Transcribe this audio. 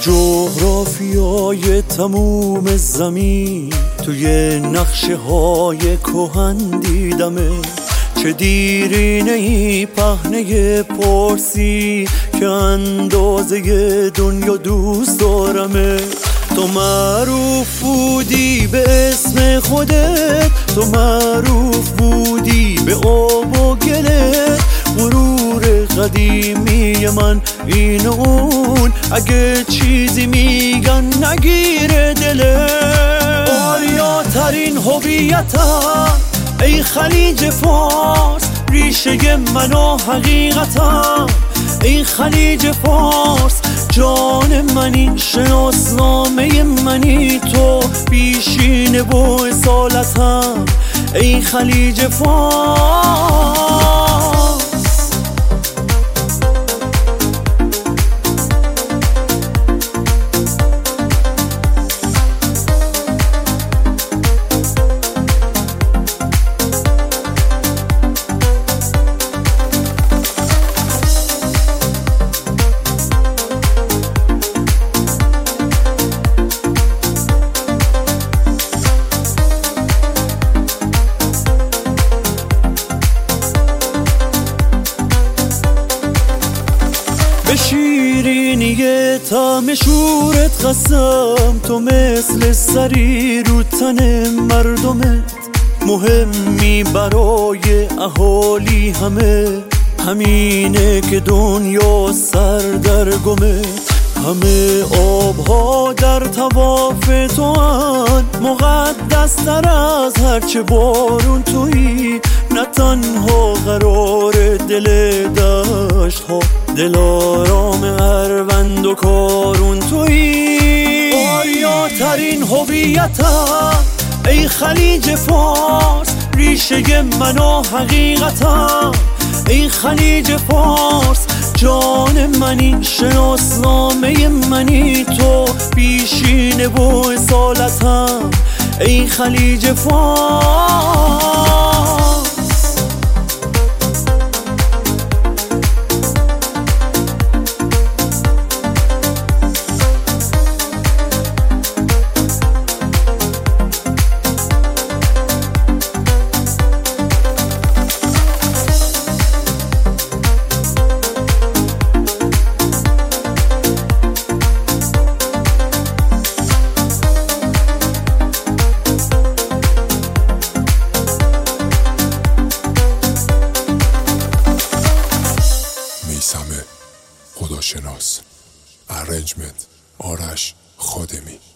جغرافیای تموم زمین توی نقشه های کهن دیدمه. چه دیرینه ای پهنه پرسی که اندازه دنیا دوست دارمه. تو معروف بودی به اسم خودت، تو معروف بودی به آب و گلت. غرور قدیمی من این و اون، اگه چیزی میگن نگیره دلت. آریاترین هویتم ای خلیج فارس، ریشه من و حقیقتم ای خلیج فارس. جان منی، شناسنامه منی، تو پیشینه و اصالتم ای خلیج فارس. به شیرینی طعم شورت قسم، تو مثل سری رو تن مردمت. مهمی برای اهالی همه، همینه که دنیا سر در گمه. همه آبها در طواف تو هن، مقدس تر از هرچه بارون تویی. نه تنها قرار دل دشت ها، دلارام اروند و کارون تویی. آریاترین هویتم ای خلیج فارس، ریشه من و حقیقتم ای خلیج فارس. جان منی، شناسنامه منی، تو پیشینه و اصالتم ای خلیج فارس. میثم خداشناس. ارنجمنت آرش خادمی.